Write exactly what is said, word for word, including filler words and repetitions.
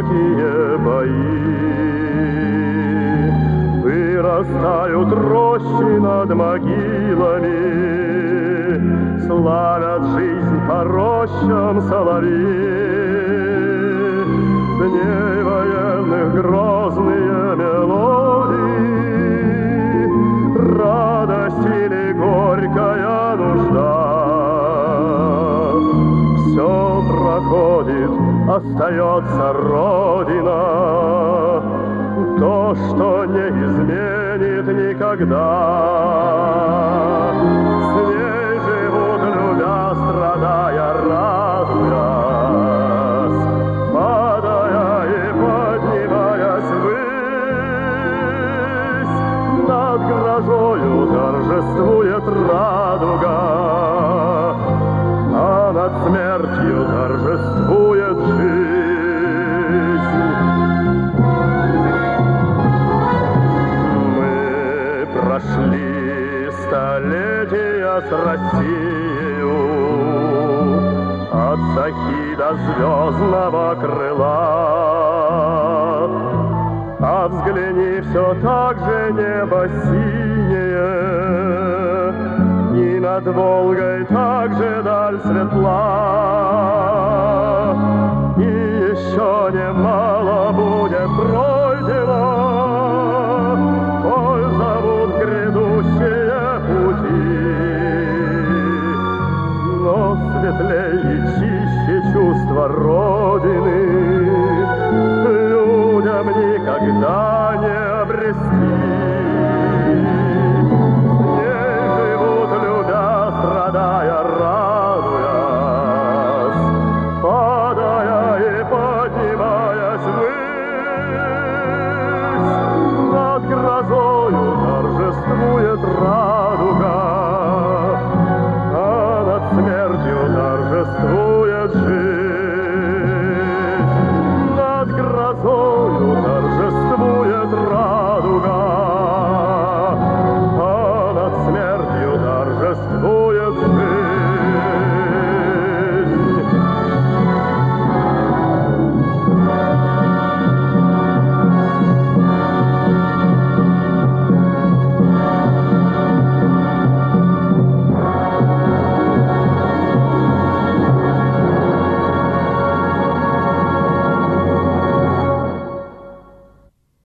жестокие бои. Вырастают рощи над могилами, славят жизнь по рощам соловьи. Дней военных грозные мелодии, радость или горькая нужда. Все проходит, остается Родина, то, что не изменит никогда. С ней живут, любя, страдая, радуясь, падая и поднимаясь ввысь. Над грозою торжествует радуга, а над смертью торжествует жизнь. Мы прошли столетия с Россией, от Сахи до звездного крыла. А взгляни, все так же небо синее, и над Волгой так же даль светла. И еще немало будет пройдено, коль зовут грядущие пути. Но светлее и чище чувство Родины